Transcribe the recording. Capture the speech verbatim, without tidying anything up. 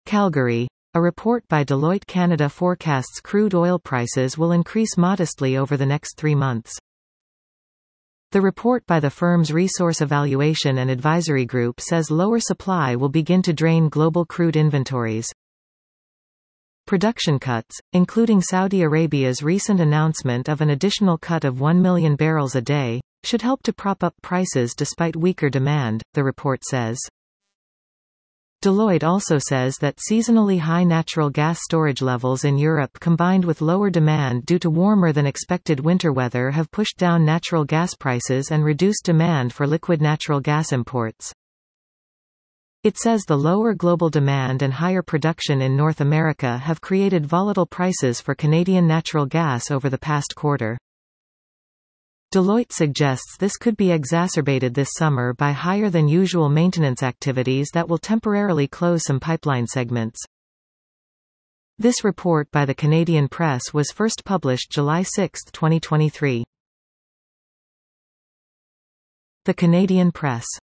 Calgary. A report by Deloitte Canada forecasts crude oil prices will increase modestly over the next three months. The report by the firm's Resource Evaluation and Advisory Group says lower supply will begin to drain global crude inventories. Production cuts, including Saudi Arabia's recent announcement of an additional cut of one million barrels a day, should help to prop up prices despite weaker demand, the report says. Deloitte also says that seasonally high natural gas storage levels in Europe combined with lower demand due to warmer than expected winter weather have pushed down natural gas prices and reduced demand for liquid natural gas imports. It says the lower global demand and higher production in North America have created volatile prices for Canadian natural gas over the past quarter. Deloitte suggests this could be exacerbated this summer by higher than usual maintenance activities that will temporarily close some pipeline segments. This report by the Canadian Press was first published July sixth, twenty twenty-three. The Canadian Press.